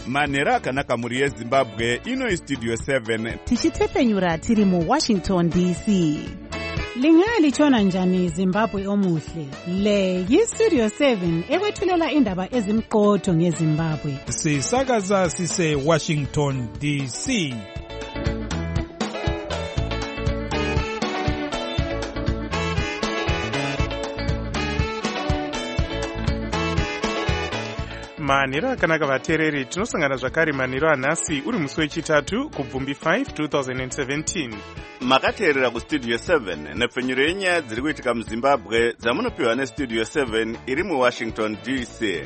manhero akanaka mhuri yezimbabwe. Ino istudio 7 tichitefenyura tiri muwashington dc. Lingalitshona njani Zimbabwe omuhle? Le yistudio 7 ekwethulela indaba ezimqotho ngeZimbabwe. Sisakaza sise Washington DC. manhero akanaka vateereri, tinosangana zvakare manhero anhasi uri musi wechitatu kubvumbi 5 2017. makateerera kustudio 7 nepfenyuro yenyaya dziri kuitika muzimbabwe dzamunopiwa nestudio 7 iri muwashington dc.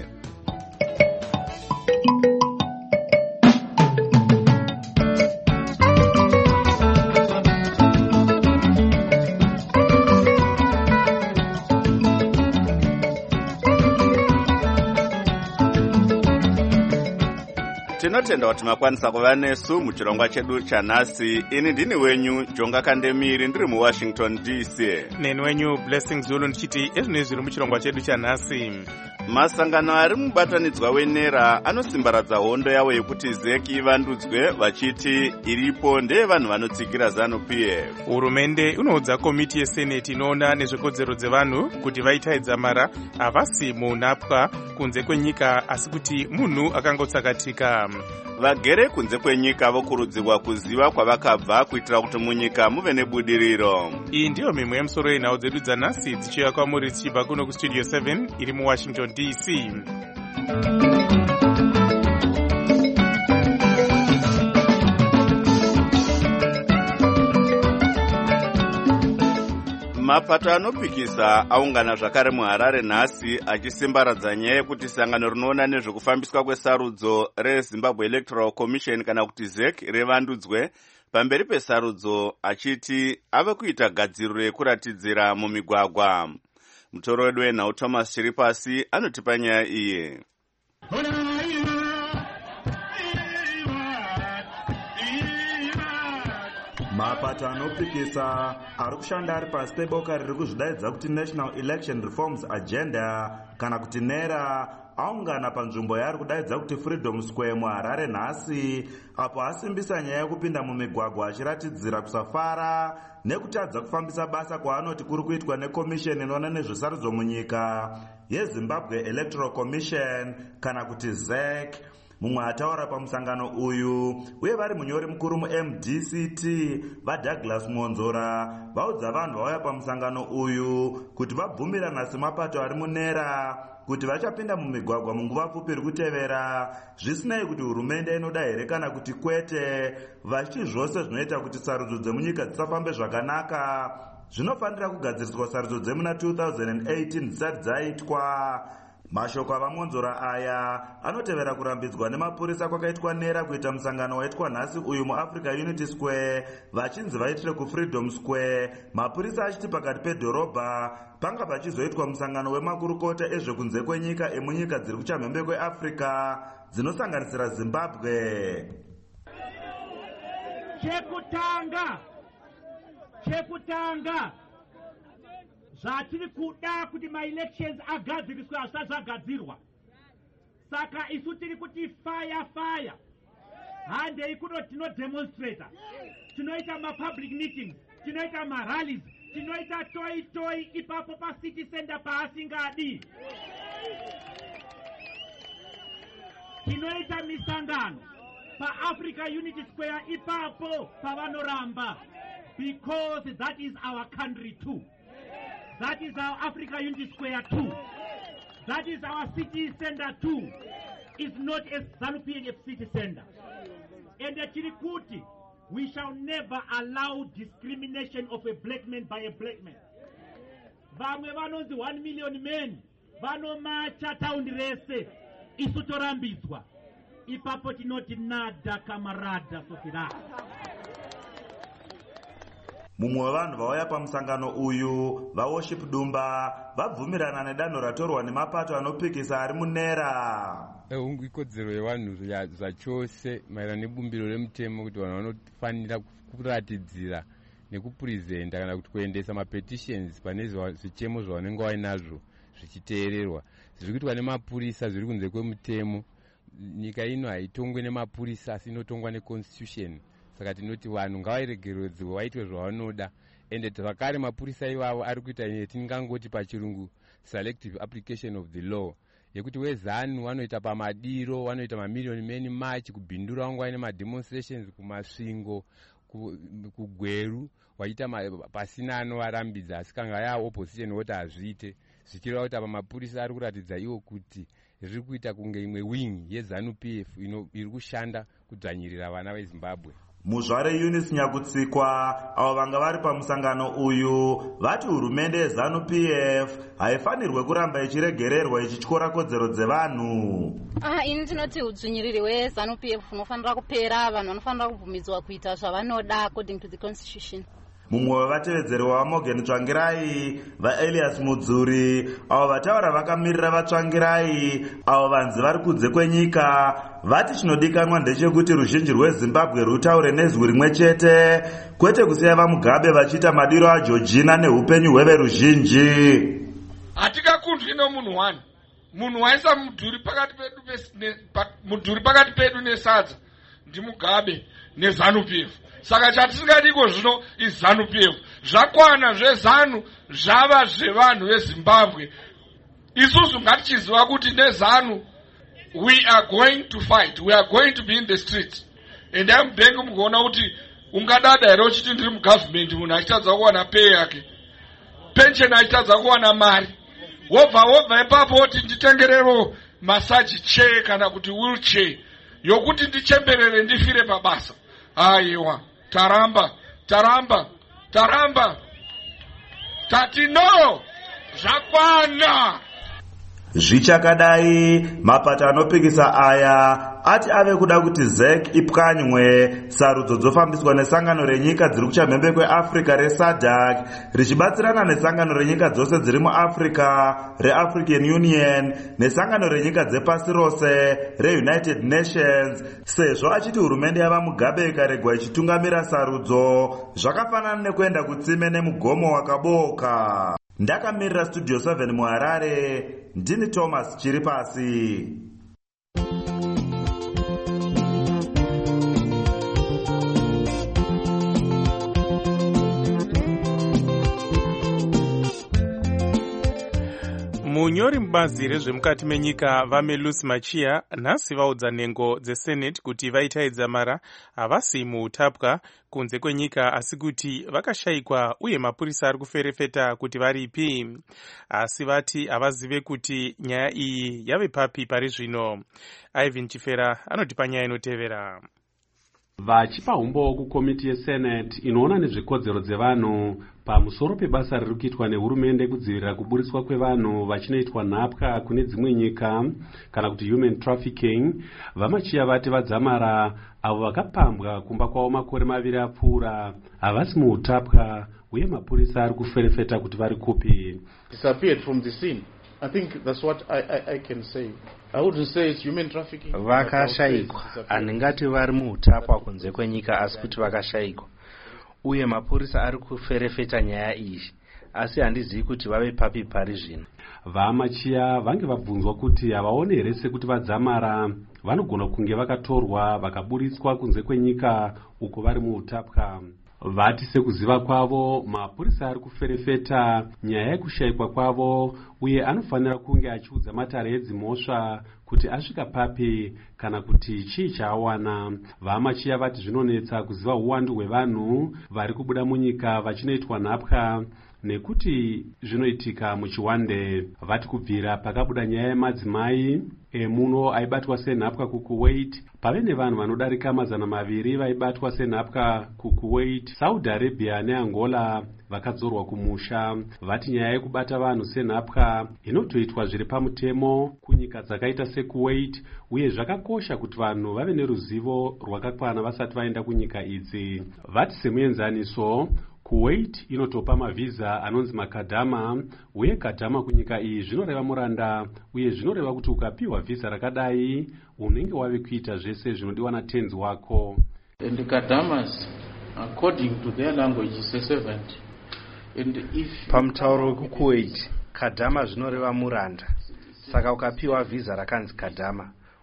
tinotenda kuti makwanisa kuva nesu muchirongwa chedu chanhasi. Ini ndini wenyu Jonga Kandemiri ndiri muwashington dc. Neni wenyu Blessing Zulu ndichiti ezvinoi zviri muchirongwa chedu chanhasi. Masangano ari mubatanidzwa wenera anosimbaradza hondo yavo yekuti ZEC ivandudzwe vachiti iripo ndeyevanhu vanotsigira ZANU-PF. Hurumende inoudza komiti yeseneti inoona nezvekodzero dzevanhu kuti vaitaidza mara havasi munapwa kunze kwenyika asi kuti munhu akangotsakatika. Vagere kunze kwenyika vokurudzirwa kuziva kwavakabva kuitira kuti munyika muve nebudiriro. Iyi ndiyo mimwe yemusoro yenhau dzedu dzanhasi dzichiuya kwamuri dzichibva kuno kustudio 7 iri muwashington dc. Mapato anopikisa aungana zvakare muHarare nhasi achisimbaradza nyaya yekuti sangano rinoona nezvekufambiswa kwesarudzo reZimbabwe Electoral Commission kana kuti ZEC rivandudzwe pamberi pesarudzo, achiti ave kuita gadziriro yekuratidzira mumigwagwa. Mutoro wedu wenhau Thomas Chiripasi anotipa nyaya iyi. mapato anopikisa ari kushanda ari pasi peboka riri kuzvidaidza kuti National Election Reforms Agenda kana kuti NERA aungana panzvimbo yaari kudaidza kuti Freedom Square muHarare nhasi, apo asimbisa nyaya yekupinda mumigwagwa achiratidzira kusafara nekutadza kufambisa basa kwaanoti kuri kuitwa nekomisheni inoona nezvesarudzo munyika yeZimbabwe Electoral Commission kana kuti ZEC. Mumwe ataura pamusangano uyu uye vari munyori mukuru muMDCT vaDouglas Monzora vaudza vanhu vauya pamusangano uyu kuti vabvumirana semapato ari munera kuti vachapinda mumigwagwa munguva pfupi iri kutevera, zvisinei kuti hurumende inoda here kana kuti kwete, vachiti zvose zvinoita kuti sarudzo dzemunyika dzisafambe zvakanaka zvinofanira kugadziriswa sarudzo dzemuna 2018 dzisati dzaitwa. Mashoko avaMonzora aya anotevera kurambidzwa nemapurisa kwakaitwa NERA kuita musangano waitwa nhasi uyu muAfrica Unity Square vachinzi vaitire kuFreedom Square, mapurisa achiti pakati pedhorobha panga pachizoitwa musangano wemakurukota ezvekunze kwenyika emunyika dziri kuchamhembe kweAfrica dzinosanganisira Zimbabwe. Chekutanga zvatiri kuda kuti ma-elections agadziriswe hasati agadzirwa. Saka isu tiri kuti fire handei kuno tinodemonstrata, tinoita ma-public meetings, tinoita ma-rallies, tinoita toi ipapo pa-city center paasingadi, tinoita misangano pa-Africa Unity Square ipapo pavanoramba, because that is our country too. That is our Africa Unity Square too. That is our city center too. It's not a ZANU-PF city center. And the Chirikuti, we shall never allow discrimination of a black man by a black man. Vamwe vanonzi 1 million men vanomacha town rese isu torambidzwa. Ipapo tinoti nada kamarada sofira. Mumwe wevanhu vauya pamusangano uyu vaWorship Dumba vabvumirana nedanho ratorwa nemapato anopikisa ari munera. Ikodzero yevanhu zvachose maererano nebumbiro remutemo kuti vanhu vanofanira kuratidzira nekupurezenta kana kuti kuendesa mapetitions pane zvichemo zvavanenge vainazvo zvichiteererwa. Zviri kuitwa nemapurisa zviri kunze kwemutemo. nyika ino haitongwe nemapurisa asi inotongwa neconstitution. Saka tinoti vanhu ngavaregeredzwe vaitwe zvavanoda, ende zvakare mapurisa ivavo ari kuita yatingangoti pachirungu selective application of the law, yekuti wezanu vanoita pamadiro, vanoita mamiliyoni many march kubhindura vangu vaine mademonstrations kumasvingo, kugweru, vachiita pasina anovarambidza, asi kanga yava opposition voti hazviite, zvichireva kuti apa mapurisa ari kuratidza iwo kuti zviri kuita kunge imwe wing yeZANU PF iri kushanda kudzvanyirira vana veZimbabwe. Muzvare Eunice Nyakutsikwa avo vanga vari pamusangano uyu vati hurumende yeZANU PF haifanirwe kuramba ichiregererwa ichityora kodzero dzevanhu. Ini tinoti udzvinyiriri hweZANU PF unofanira kupera, vanhu vanofanira kubvumidzwa kuita zvavanoda according to the constitution. Mumwe wevatevedzeri vaMorgan Tsvangirai vaElias Mudzuri avo vataura vakamirira vaTsvangirai avo vanzi vari kunze kwenyika vati chinodikanwa ndechekuti ruzhinji rweZimbabwe rutaure nezwi rimwe chete, kwete kusiya vaMugabe vachiita madiro aJeorgina neupenyu hweveruzhinji. Hatikakundwi nomunhu wani, munhu waisa mudhuri pakati pedu nesadza ndiMugabe neZANU PF. Saka chatisingadiko zvino iZANU PF. Zvakwana zveZANU zvava zvevanhu veZimbabwe. Isusu ngatichiziva kuti neZANU we are going to fight, we are going to be in the streets. And I'm begging mukuona kuti ungadada here uchiti ndiri mugovernment munhu achitadza kuwana pay yake, pension achitadza kuwana mari, wobva ipapo woti nditengerero masaji chair kana kuti wheelchair yokuti ndichemberere ndifire pabasa. Aiwa, taramba tati no, zvakwana. Zvichakadai mapato anopikisa aya ati ave kuda kuti ZEC ipwanywe sarudzo dzofambiswa nesangano renyika dziri kuchamhembe kweAfrica reSADC richibatsirana nesangano renyika dzose dziri muAfrica reAfrican Union nesangano renyika dzepasi rose reUnited Nations, sezvo achiti hurumende yavaMugabe ikaregwa ichitungamira sarudzo zvakafanana nekuenda kutsime nemugomo wakaboka. Ndakamirira Studio 7 muHarare, ndini Thomas Chiripasi. Munyori mubazi rezvemukati menyika vaMelus Machia nhasi vaudza nhengo dzeSenate kuti vaitaidza mara havasi muutapwa kunze kwenyika asi kuti vakashayikwa uye mapurisa ari kuferefeta kuti varipi, asi vati havazive kuti nyaya iyi yave papi pari zvino. Ivan Chifera anotipa nyaya inotevera. Vachipa umbo kukomiti yeSenate inoona nezvekodzero dzevanhu pamusoro pebasa riri kuitwa nehurumende kudzivirira kuburiswa kwevanhu vachinoitwa nhapwa kune dzimwe nyika kana kuti human trafficking, vaMachia vati vadzamara avo vakapambwa kumba kwavo makore 2 apfuura havasi muutapwa uye mapurisa ari kuferefeta kuti vari kupi. Disappeared from the scene. I think that's what I can say. I wouldn't say it's human trafficking. Vakashayikwa, handingati vari muutapwa kunze kwenyika asi kuti vakashayikwa uye mapurisa ari kuferefeta nyaya iyi, asi handizivi kuti vave papi pari zvino. VaMachia vange vabvunzwa kuti havaoni here sekuti vadzamara vanogona kunge vakatorwa vakaburitswa kunze kwenyika uko vari muutapwa. Vati sekuziva kwavo mapurisa ari kuferefeta nyaya yekushayikwa kwavo uye anofanira kunge achiudza matare edzimhosva kuti asvika papi kana kuti chii chaawana. VaMachia vati zvinonetsa kuziva uwandu hwevanhu vari kubuda munyika vachinoitwa nhapwa nekuti zvinoitika muchiwande. Vati kubvira pakabuda nyaya yemadzimai emuno aibatwa senhapwa kuKuwait, pave nevanhu vanodarika 200 vaibatwa senhapwa kuKuwait, Saudi Arabia neAngola vakadzorwa kumusha. Vati nyaya yekubata vanhu senhapwa inotoitwa zviri pamutemo kunyika dzakaita seKuwait uye zvakakosha kuti vanhu vave neruzivo rwakakwana vasati vaenda kunyika idzi. Vati semuenzaniso Kuwait inotopa mavhiza anonzi makadhama uye kadhama kunyika iyi zvinoreva muranda uye zvinoreva kuti ukapiwa vhiza rakadai unenge wave kuita zvese zvinodiwa natenzi wako. And the kadhamas according to their language is a servant. And if pamutauro wekuKuwait kadhama zvinoreva muranda, saka ukapiwa vhiza rakanzi kadhama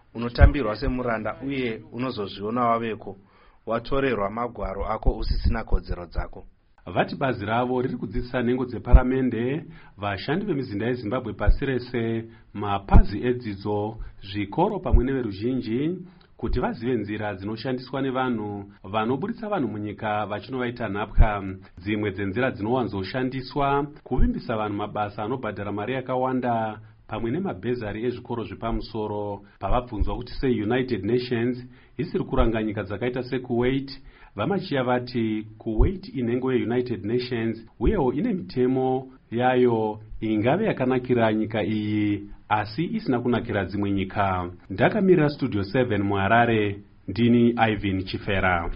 unotambirwa semuranda uye unozozviona waveko watorerwa magwaro ako usisina kodzero dzako. Vati bazi ravo riri kudzidzisa nhengo dzeparamende, vashandi vemizinda yeZimbabwe pasi rese, mapazi edzidzo, zvikoro pamwe neveruzhinji kuti vazive nzira dzinoshandiswa nevanhu vanoburitsa vanhu munyika vachinovaita nhapwa. Dzimwe dzenzira dzinowanzoshandiswa kuvimbisa vanhu mabasa anobhadhara mari yakawanda pamwe nemabhezari ezvikoro zvepamusoro. Pavabvunzwa kuti sei United Nations isiri kuranga nyika dzakaita seKuwait, vamachiya vati Kuwait inhengo yeUnited Nations uyewo ine mitemo yayo ingave yakanakira nyika iyi asi isina kunakira dzimwe nyika. Ndakamirira Studio 7 muHarare, ndini Ivan Chifera.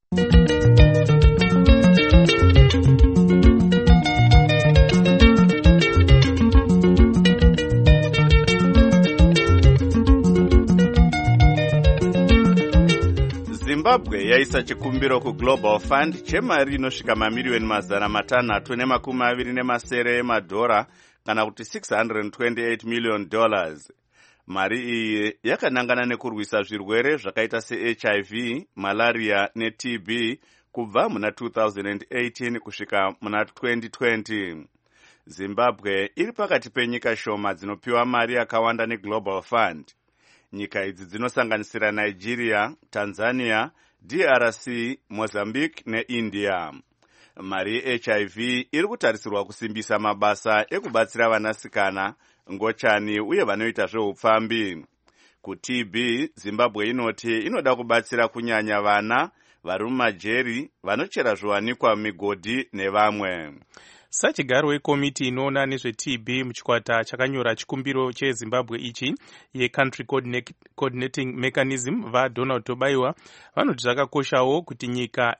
Zimbabwe yaisa chikumbiro kuGlobal Fund chemari inosvika mamiliyoni 527 emadhora kana kuti $628 million. Mari iyi yakanangana nekurwisa zvirwere zvakaita seHIV, malaria neTB kubva muna 2018 kusvika muna 2020. Zimbabwe iri pakati penyika shoma dzinopiwa mari yakawanda neGlobal Fund. Nyika idzi dzinosanganisira Nigeria, Tanzania, DRC, Mozambique neIndia. Mari yeHIV iri kutarisirwa kusimbisa mabasa ekubatsira vanasikana, ngochani uye vanoita zveupfambi. KuTB, Zimbabwe inoti inoda kubatsira kunyanya vana vari mumajeri, vanochera zviwanikwa migodhi nevamwe. Sachigaro wekomiti inoona nezveTB muchikwata chakanyora chikumbiro cheZimbabwe ichi yeCountry Coordinating Mechanism vaDonald Tobaiwa vanoti zvakakoshawo kuti nyika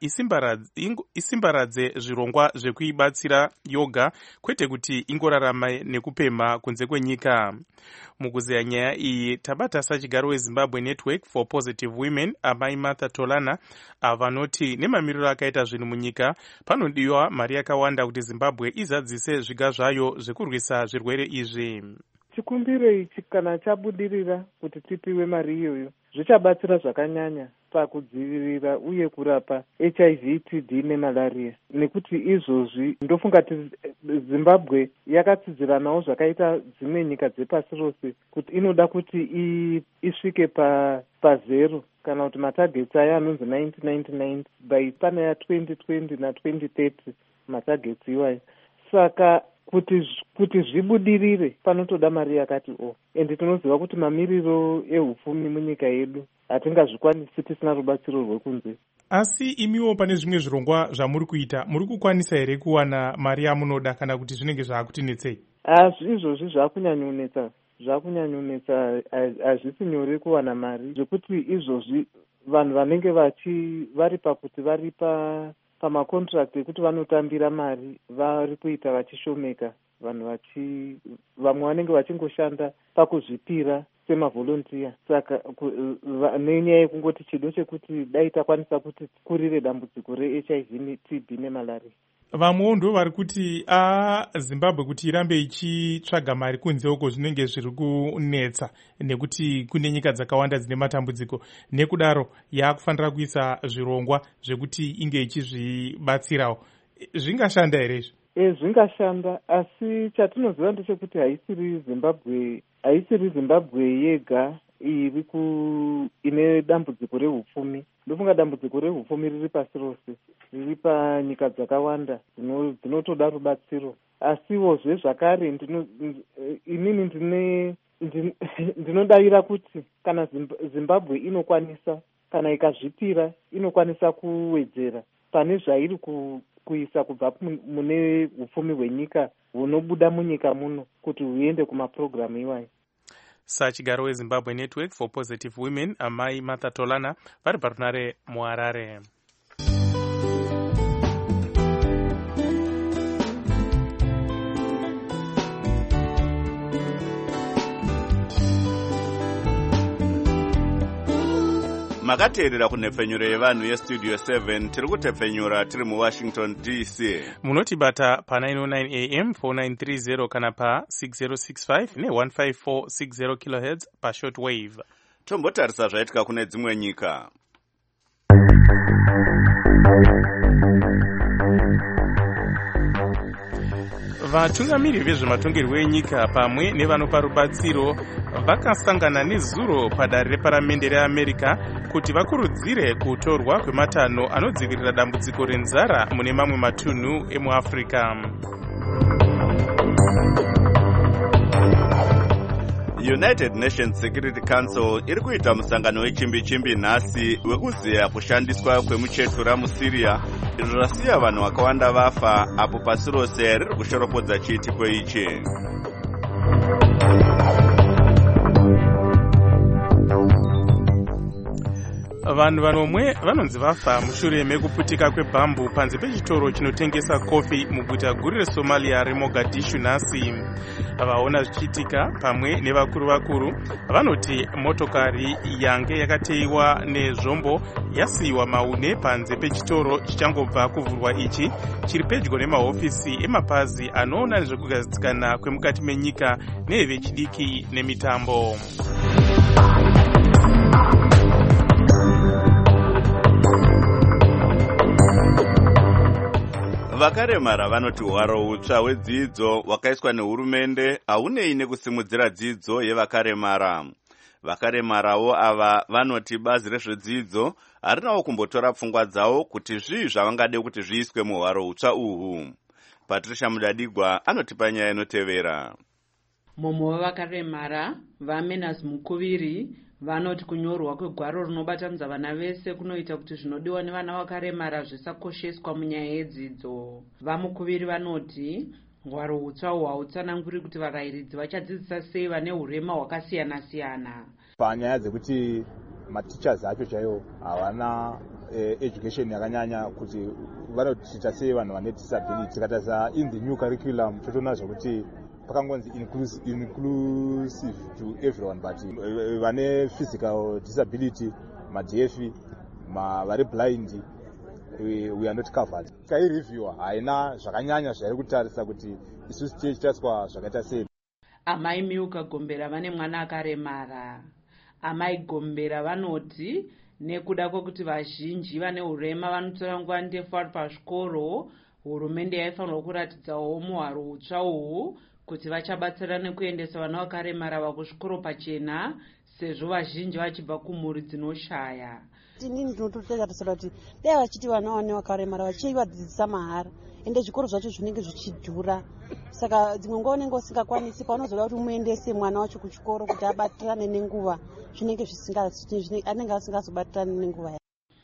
isimbaradze zvirongwa zvekuibatsira yoga kwete kuti ingorarama nekupemha kunze kwenyika. Mukuzeya nyaya iyi tabata sachigaro weZimbabwe Network for Positive Women amai Martha Tolana vanoti nemamiriro akaita zvinhu munyika panodiwa mari yakawanda kuti Zimbabwe izadzise zviga zvayo zvekurwisa zvirwere izvi. Chikumbiro ichi kana chabudirira kuti tipiwe mari iyoyo zvichabatsira zvakanyanya pakudzivirira uye kurapa HIV, TB nemalaria. Nekuti izvozvi ndofunga kuti Zimbabwe yakatsidziranawo zvakaita dzimwe nyika dzepasi rose kuti inoda kuti isvike pazero kana kuti matagets aya anonzi 1999 by pana ya 2020 na 2030 matagets iwayo. Saka kuti zvibudirire panotoda mari yakati ende tinoziva kuti mamiriro ehupfumi munyika yedu hatingazvikwanisi tisina rubatsiro rwekunze. Asi imiwo pane zvimwe zvirongwa zvamuri kuita, muri kukwanisa here kuwana mari yamunoda kana kuti zvinenge zvaakutinetsei? Izvozvi zvakunyanyonetsa, hazvisi nyore kuwana mari zvekuti izvozvi vanhu vanenge vari pakuti vari pamakontrakt ekuti vanotambira mari vari kuita vachishomeka. Vamwe vanenge vachingoshanda pakuzvipira semavolontiya. Saka nenyaya yekungoti chido chekuti dai takwanisa kuti kurire dambudziko reHIV, TB nemalaria. Vamwewo ndo vari kuti Zimbabwe kuti irambe ichitsvaga mari kunze uko zvinenge zviri kunetsa nekuti kune nyika dzakawanda dzine matambudziko, nekudaro yakufanira kuisa zvirongwa zvekuti inge ichizvibatsirawo. Zvingashanda here izvi? Zvingashanda, asi chatinoziva ndechekuti haisiri Zimbabwe yega ine dambudziko rehupfumi. Ndofunga dambudziko rehupfumi riri pasi rose, riri panyika dzakawanda dzinotoda rubatsiro. Asiwozve zvakare inini ndinodavira kuti kana Zimbabwe inokwanisa, kana ikazvipira inokwanisa kuwedzera pane zvairi kuisa kubva mune hupfumi hwenyika hunobuda munyika muno kuti huende kumapurogiramu iwayo. Sachigaro weZimbabwe Network for Positive Women amai Martha Tolana vari parunare muHarare. Makateerera kunhepfenyuro yevanhu yeStudio 7 tiri kutepfenyura tiri muWashington DC. Munotibata pa 909 AM 4930 kana pa 6065 ne 15460 kHz pa shortwave. tombotarisa zvaitika kune dzimwe nyika. vatungamiriri vezvematongerwo enyika pamwe nevanopa rubatsiro vakasangana nezuro padare reparamende reamerica kuti vakurudzire kutorwa kwematanho anodzivirira dambudziko renzara mune mamwe matunhu emuafrica. United Nations Security Council iri kuita musangano wechimbi-chimbi nhasi wekuziya kushandiswa kwemuchetura muSyria, izvo zvasiya vanhu vakawanda vafa apo pasi rose riri kushoropodza chiitiko ichi. vanhu vanomwe vanonzi vafa mushure mekuputika kwebhambu panze pechitoro chinotengesa kofi muguta guru resomalia remogadishu nhasi. vaona zvichiitika pamwe nevakuru vanoti motokari yange yakateiwa nezvombo yasiyiwa maune panze pechitoro chichangobva kuvhurwa ichi chiri pedyo nemahofisi emapazi anoona nezvekugadzikana kwemukati menyika nevechidiki nemitambo. Vakaremara vanoti hwaro hutsva hwedzidzo hwakaiswa nehurumende haunei nekusimudzira dzidzo yevakaremara. Vakaremarawo ava vanoti bazi rezvedzidzo harinawo kumbotora pfungwa dzavo kuti zvii zvavangade kuti zviiswe muhwaro hutsva uhu. Patricia Mudadigwa anotipa nyaya inotevera. Mumwe wavakaremara vaMenas Mukuviri vanoti kunyorwa kwegwaro runobatanidza vana vese kunoita kuti zvinodiwa nevana vakaremara zvisakosheswa munyaya yedzidzo. VaMukuviri vanoti hwaro hutsva hwautsananguri kuti varayiridzi vachadzidzisa sei vane hurema hwakasiyana-siyana. Panyaya dzekuti matichers acho chaiwo havana education yakanyanya kuti vanoticha sei vanhu vane disability. Tikatarisa in the new curriculum totoona zvokuti pakangonzi inclusive to everyone, but vane physical disability, madefi, vari blind, we are not covered. Kai review haina zvakanyanya zvairi kutarisa kuti isusu tichaiswa zvakaita sei. Amai Miuka Gombera vane mwana akaremara. Amai Gombera vanoti nekuda kwekuti vazhinji vane urema vanotora nguva ndefu vari pazvikoro, hurumende yaifanirwa kuratidzawo muhwaro hutsva uhu kuti vachabatsira nekuendesa vana vakaremara vakuzvikoro pachena sezvo vazhinji vachibva kumhuri dzinoshaya. Inini ndinototarisira kuti dai vachiti vana vane vakaremara vachivadzidzisa mahara ende zvikoro zvacho zvinenge zvichidhura, saka dzimwe nguva unenge usingakwanisi paunozoda kuti umuendese mwana wacho kuchikoro kuti abatirane nenguva zvinenge anenge asingazobatirane nenguva.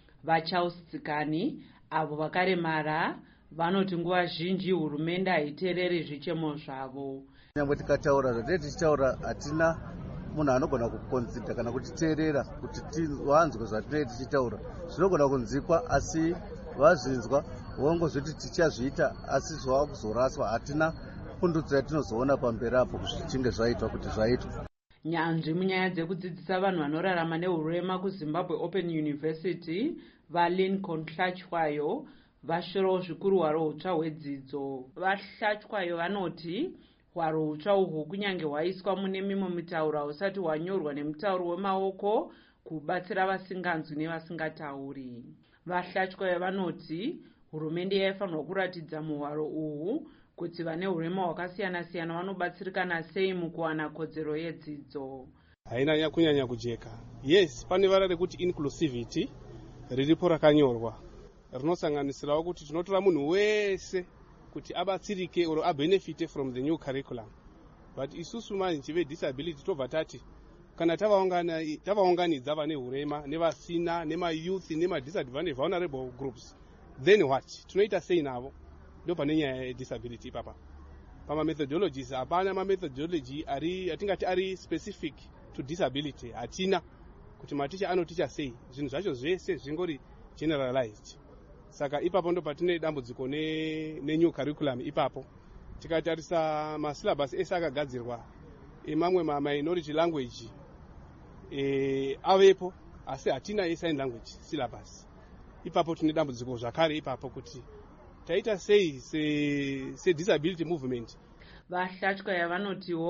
Vachausitsikani avo vakaremara vanoti nguva zhinji hurumende haiteereri zvichemo zvavo. Nyangwe tikataura zvatei tichitaura hatina munhu anogona kukonsidha kana kutiteerera kuti vanzwe zvatinenge tichitaura. Zvinogona kunzikwa asi vazvinzwa vongozviti tichazviita asi zvava kuzoraswa. Hatina pundutso yatinozoona pamberi apo zvichinge zvaitwa kuti zvaitwa. Nyanzvi munyaya dzekudzidzisa vanhu vanorarama nehurema kuZimbabwe Open University vaLincoln Hlachwayo vashorawo zvikuru hwaro hutsva hwedzidzo. VaHlachwayo vanoti hwaro hutsva uhwu kunyange hwaiswa mune mimwe mitauro hausati hwanyorwa nemutauro wemaoko kubatsira vasinganzwi nevasingatauri. VaHlachwayo vanoti hurumende yaifanirwa kuratidza muhwaro uhu kuti vane hurema hwakasiyana-siyana vanobatsirikana sei mukuwana kodzero yedzidzo. Haina kunyanya kujeka. Yes, pane vara rekuti inclusivity riripo rakanyorwa rinosanganisirawo kuti tinotora munhu wese kuti abatsirike or abenefite from the new curriculum. But isusu manji vedisability tobva tati kana tavaunganidza vane hurema nevasina nemayouth nemadisadvantaged vulnerable groups, then what? Tunoita sei navo? Ndo pane nyaya yedisability ipapa. Pamamethodologies hapana mamethodology atingati ari specific to disability. Hatina kuti maticha anoticha sei, zvinhu zvacho zvese zvingori generalized. Saka ipapo ndo patine dambudziko new curriculum ipapo. Tikatarisa masyllabus ese akagadzirwa mamwe minority language avepo asi hatina sign language syllabus. Ipapo tine dambudziko zvakare ipapo kuti taita sei se disability movement. VaHlachwayo vanotiwo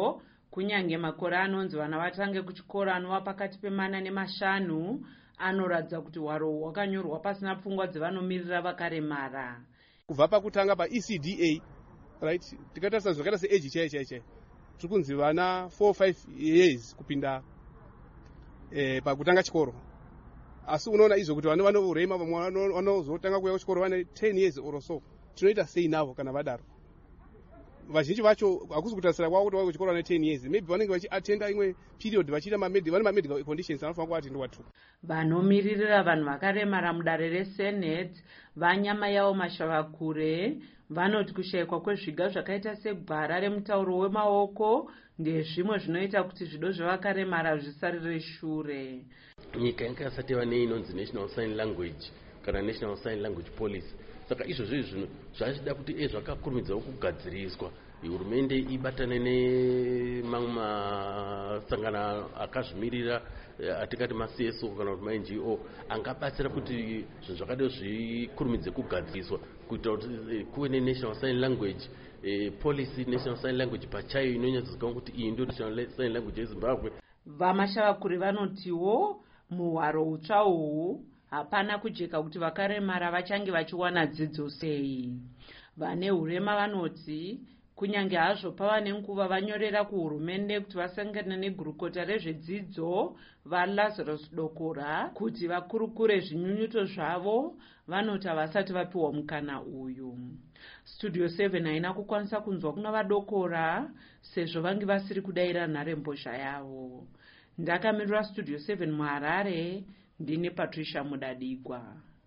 kunyange makore anonzi vana vatange kuchikoro anova pakati pe4 ne5 anoratidza kuti hwaro hwakanyorwa pasina pfungwa dzevanomirira vakaremara. Kubva pakutanga paECDA, right, tikatarisa zvakaita seage chaiyo tiri kunzi vana 4-5 years kupinda pakutanga chikoro. Asi unoona izvo kuti vana vanorema vamwe vanozotanga kuuya kuchikoro vane 10 years or so. Tinoita sei navo kana vadaro? Vazhinji vacho hakusi kutarisira kwavo kuti vauye kuchikoro vane 10 years. Maybe vanenge vachiatenda imwe period vachiita vane mamedical conditions anofanira kuatendwa tu. Vanomiririra vanhu vakaremara mudare reSenate vanyama yavo Mashavakure vanoti kushayikwa kwezviga zvakaita segwara remutauro wemaoko ndezvimwe zvinoita kuti zvido zvevakaremara zvisarire shure. Nyika yanga yasati yava neinonzi National Sign Language kana National Sign Language Policy. Saka izvozvo zvinhu zvachida kuti zvakakurumidzawo kugadziriswa. Hurumende ibatane nemamwe masangano akazvimirira atikati maCSO kana kuti maNGO angabatsira kuti zvinhu zvakadai zvikurumidze kugadziriswa kuita kuti kuve neNational Sign Language Policy, National Sign Language pachayo inonyatsozikanwa kuti iyi ndio National Sign Language yeZimbabwe. Vamashavakure vanotiwo muhwaro utsva uhu hapana kujeka kuti vakaremara vachange vachiwana dzidzo sei. Vane hurema vanoti kunyange hazvo pava nenguva vanyorera kuhurumende kuti vasangane negurukota rezvedzidzo vaLazarus Dokora kuti vakurukure zvinyunyuto zvavo, vanoti havasati vapiwa mukana uyu. Studio 7 haina kukwanisa kunzwa kuna vaDokora sezvo vange vasiri kudaira nharembozha yavo. Ndakamirira Studio 7 muHarare, ndine Patricia Mudadigwa.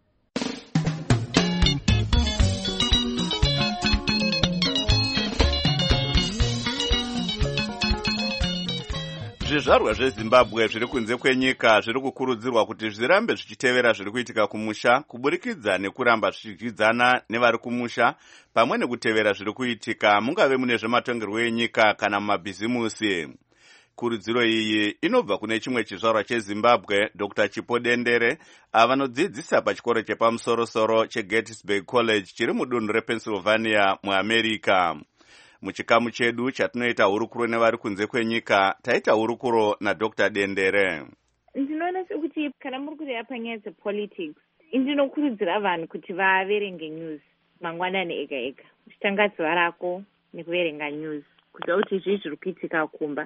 Zvizvarwa zveZimbabwe zviri kunze kwenyika zviri kukurudzirwa kuti zvirambe zvichitevera zviri kuitika kumusha kuburikidza nekuramba zvichidyidzana nevari kumusha pamwe nekutevera zviri kuitika mungave mune zvematongerwo enyika kana mumabhizimusi. Kurudziro iyi inobva kune chimwe chizvarwa cheZimbabwe, Dr. Chipo Dendere, avanodzidzisa pachikoro chepamusoro cheGettysburg College chiri mudunhu rePennsylvania muAmerica. Muchikamu chedu chatinoita hurukuro nevari kunze kwenyika, taita hurukuro naDr. Dendere. Ndinoona sekuti kana muri kureva panyaya dzepolitics, ndinokurudzira vanhu kuti vaverenge news mangwanani ega ega, uchitanga zuva rako nekuverenga news kuziva kuti izvi zviri kuitika kumba.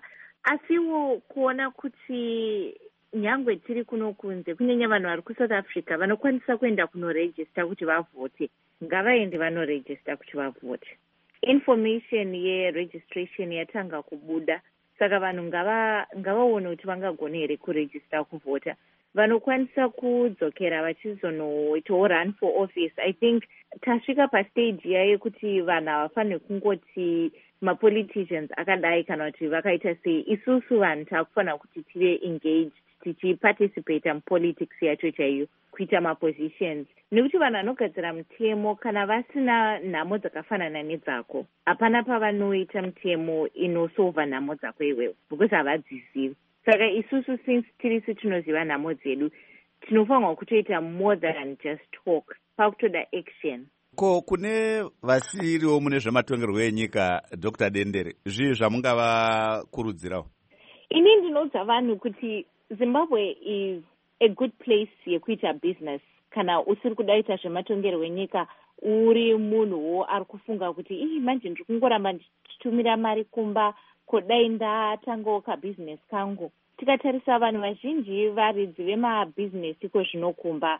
Asiwo kuona kuti nyangwe tiri kuno kunze kunyanya vanhu vari kuSouth Africa vanokwanisa kuenda kunorejista kuti vavhote, ngavaende vanorejista kuti vavhote. Information yeregistration yatanga kubuda, saka vanhu ngavaone kuti vangagona here kurejista kuvhota. Vanokwanisa kudzokera vachizonoitawo run for office. I think tasvika pastage yaye kuti vanhu havafaniri kungoti mapoliticians akadai kana kuti vakaita sei. Isusu vanhu takufanira kuti tive engaged, tichiparticipate mupolitics yacho chaiyo, kuita mapositions. Nekuti vanhu vanogadzira mutemo kana vasina nhamo dzakafanana nedzako, hapana pavanoita mutemo inosova nhamo dzako iwewe, because havadzizivi. Saka isusu since tirisi tinoziva nhamo dzedu, tinofanirwa kutoita more than just talk, pakutoda action. Ko kune vasiriwo mune zvematongerwo enyika, Dr. Dendere, zvii zvamungavakurudzirawo? Ini ndinoudza vanhu kuti Zimbabwe is a good place yekuita business. Kana usiri kudaita zvematongerwo enyika, uri munhuwo ari kufunga kuti manje ndiri kungoramba ndichitumira mari kumba, kodai ndatangawo kabusiness kangu. Tikatarisa vanhu vazhinji varidzi vemabhizinesi iko zvinokumba,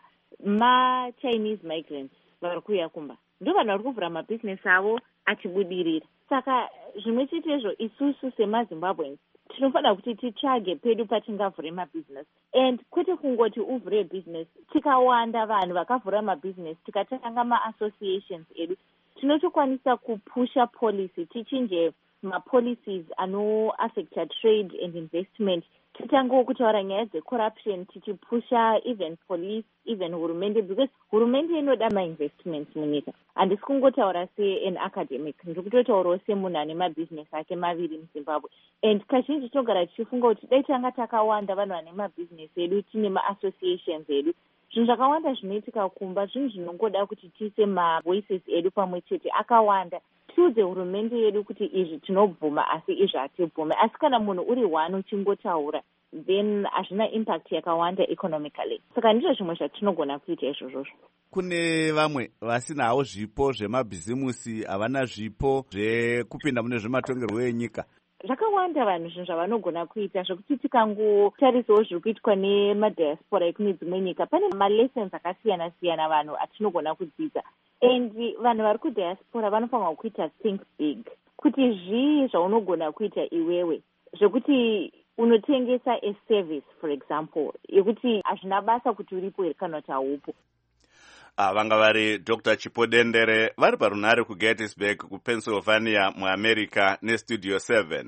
ma-Chinese migrants vari kuuya kumba. Ndo vanhu vari kuvhura mabhizinesi avo achibudirira. Saka zvimwe chetezvo isusu semaZimbabweans tinofanira kuti titsvage pedu patingavhure mabhizinesi. And kwete kungoti uvhure business, tikawanda vanhu vakavhura mabhizinesi, tikatanga ma-associations edu, tinotokwanisa kupusha policy, tichinje ma-policies ano-affecta trade and investment. Titangowo kutaura nyaya dzecorruption, tichipusha even police, even hurumende, because hurumende inoda ma-investments munyika. Handisi kungotaura se-an academic, ndiri kutotaurawo semunhu ane mabhizinesi ake maviri muZimbabwe. And kazhinji tinogara tichifunga kuti dai tanga takawanda vanhu vane mabhizinesi edu, tine ma-associations edu, zvinhu zvakawanda zvinoitika kumba, zvinhu zvinongoda kuti tiise ma-voices edu pamwe chete akawanda, ngatiudze hurumende yedu kuti izvi tinobvuma asi izvi hatibvume. Asi kana munhu uri one uchingotaura then hazvina impact yakawanda economically. Saka ndizvo zvimwe zvatinogona kuita izvozvo. Kune vamwe vasinawo zvipo zvemabhizimusi, havana zvipo zvekupinda mune zvematongerwo enyika. Zvakawanda vanhu zvinhu zvavanogona kuita, zvokuti tikangotarisawo zviri kuitwa nemadiaspora ekune dzimwe nyika, pane malessons akasiyana siyana vanhu atinogona kudzidza. And vanhu vari kudiaspora vanofanirwa kuita think big, kuti zvii zvaunogona kuita iwewe, zvokuti unotengesa a service for example, yekuti hazvina basa kuti uripo here kana kuti haupo. Vanga vari Dr. Chipodendere vari parunhare kuGettysburg kuPennsylvania muAmerica neStudio 7.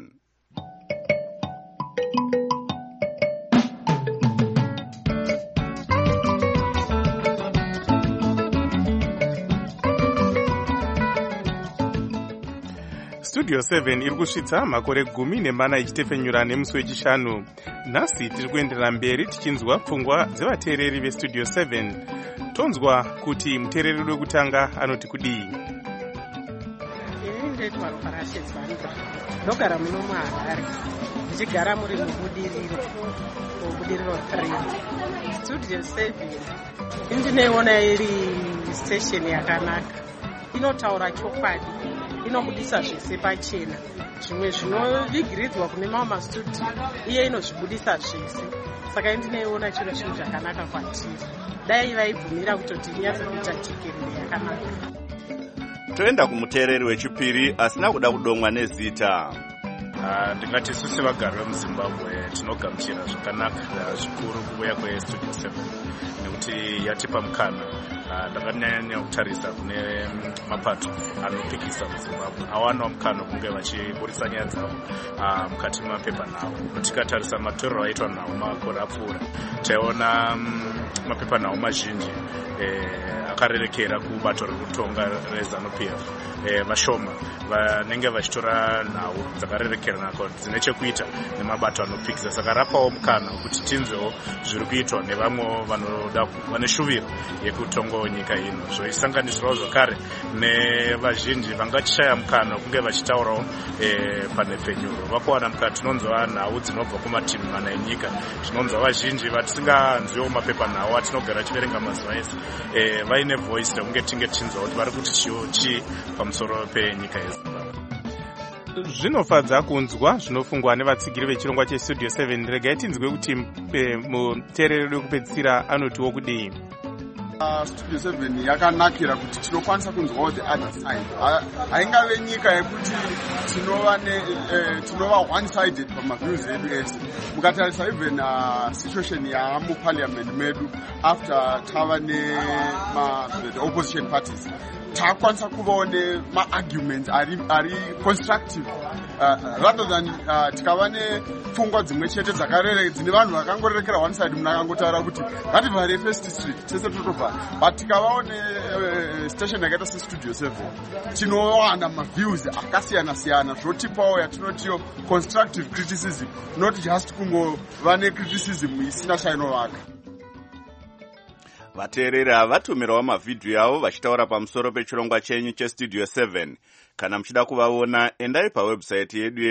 Studio 7 iri kusvitsa makore 14 ichitefenyura nemusi wechishanu. Nhasi tiri kuenderera mberi tichinzwa pfungwa dzevateereri veStudio 7. Tonzwa kuti muteereri wekutanga anoti kudii. Ini ndoitwa Parashis Vanza. Ndogara muno muHarare. Ndichigara muri mubudiriro 3. Studio 7 indinoiona iri station yakanaka. Inotaura chokwadi. Inobudisa zvese pachena. Zvimwe zvinovigiridzwa kune mamwe mastudio iye inozvibudisa zvese. Saka ndinoiona chiro chinhu chakanaka kwatiri. Dai vaibvumira kutoti inyatso kuita tekerere yakanaka. Toenda kumuteereri wechipiri asina kuda kudomwa nezita. Ndingati isusu vagari vemuZimbabwe tinogamuchira zvakanaka zvikuru kuuya kweStudio 7 nekuti yatipa mukana. Ndakanyanya kutarisa kune mapato anopikisa muZimbabwe awanawo mukana kunge vachiburisa nyaya dzavo mukati memapepanhau. Tikatarisa matorero aitwa nawo makore apfuura taiona mapepanhau mazhinji akarerekera kubato rekutonga reZANU-PF. Vashoma vanenge vachitora nhau dzakarerekera nako dzine chekuita nemabato anopikisa. Saka rapawo mukana kuti tinzwewo zviri kuitwa nevamwe vane shuviro yekutongawo nyika ino, zvoisanganisirawo zvakare nevazhinji vangachishaya mukana kunge vachitaurawo pane penyuro. Vakuwana mukana tinonzwa nhau dzinobva kumativi mana enyika, tinonzwa vazhinji vatisinganzwiwo mapepanhau atinogara chiverenga mazuva ese vaine voice rekunge tinge tinzwa kuti vari kuti chii pamusoro penyika yeZimbabwe. Zvinofadza kunzwa zvinofungwa nevatsigiri vechirongwa cheStudio 7. Regai tinzwe kuti muteereri wekupedzisira anotiwo kudii. Studio 7 yakanakira kuti tinokwanisa kunzwawo the other side. Haingave nyika yekuti tinova one sided pamaviews edu ese. Mukatarisa even situation yamuparliament medu after tava the opposition parties, takwanisa kuvawo nema-arguments ari constructive rather than tikava nepfungwa dzimwe chete dzine vanhu vakangorerekera one side. Munhu akangotaura kuti ngativhare First Street tese totovhara, but tikavawo nestation yakaita seStudio 7 tinowana maviews akasiyana siyana zvotipawo yatinotiyo constructive criticism, not just kungova necriticism isina chainovaka. Vateereri vatumirawo mavhidhiyo avo vachitaura pamusoro pechirongwa chenyu cheStudio 7. Kana muchida kuvaona, endai pawebhusaiti yedu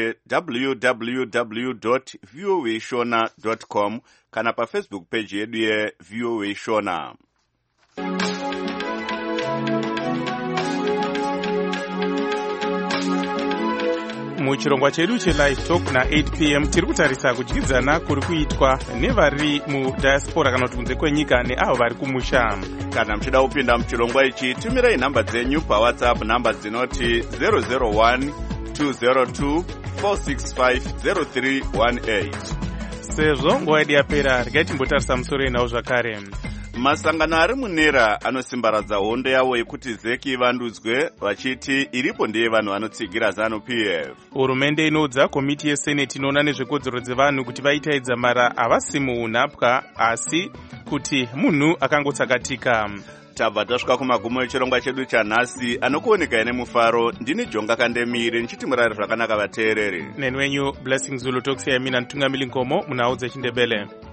ye.www.voashona.com kana pafacebook page yedu yeVOA Shona. Muchirongwa chedu cheLive Talk na8 p.m. tiri kutarisa kudyidzana kuri kuitwa nevari mudiaspora kana kuti kunze kwenyika neavo vari kumusha. Kana muchida kupinda muchirongwa ichi, tumirai nhamba dzenyu paWhatsApp, nhamba dzinoti 001 202 465 0318. Sezvo nguva yedu yapera, regai timbotarisa musoro yenhau zvakare. Masangano ari munera anosimbaradza hondo yavo yekuti ZEC ivandudzwe, vachiti iripo ndiye vanhu vanotsigira ZANU-PF. Hurumende inoudza komiti yeSeneti inoona nezvekodzero dzevanhu kuti vaitaidza mara havasi muunhapwa asi kuti munhu akangotsakatika. Tabva tasvika kumagumo echirongwa chedu chanhasi. Anokuonekai nemufaro, ndini Jonga Kandemire ndichiti murari zvakanaka vateereri. Nenwenyu Blessing Zulu tokusiyai mina Ntungamili Ngomo munhau dzeChindebele.